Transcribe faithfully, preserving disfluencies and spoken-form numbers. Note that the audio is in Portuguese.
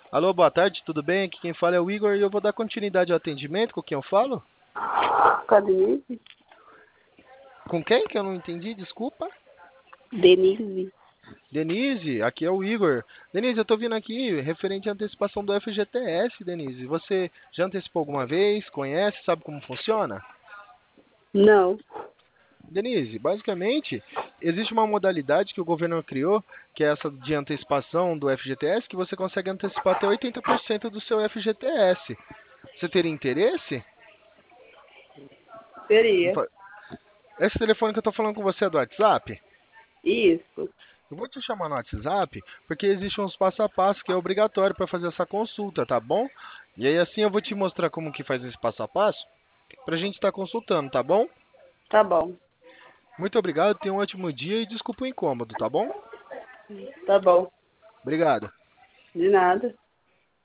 Alô, boa tarde, tudo bem? Aqui quem fala é o Igor e eu vou dar continuidade ao atendimento com quem eu falo? Com a Denise? Com quem que eu não entendi? Desculpa. Denise? Denise, aqui é o Igor. Denise, eu tô vindo aqui referente à antecipação do F G T S, Denise. Você já antecipou alguma vez? Conhece? Sabe como funciona? Não. Denise, basicamente, existe uma modalidade que o governo criou, que é essa de antecipação do F G T S, que você consegue antecipar até oitenta por cento do seu F G T S. Você teria interesse? Seria. Esse telefone que eu tô falando com você é do WhatsApp? Isso. Eu vou te chamar no WhatsApp porque existe uns passo a passo que é obrigatório para fazer essa consulta, tá bom? E aí assim eu vou te mostrar como que faz esse passo a passo pra gente estar consultando, tá bom? Tá bom. Muito obrigado, tenha um ótimo dia e desculpa o incômodo, tá bom? Tá bom. Obrigado. De nada.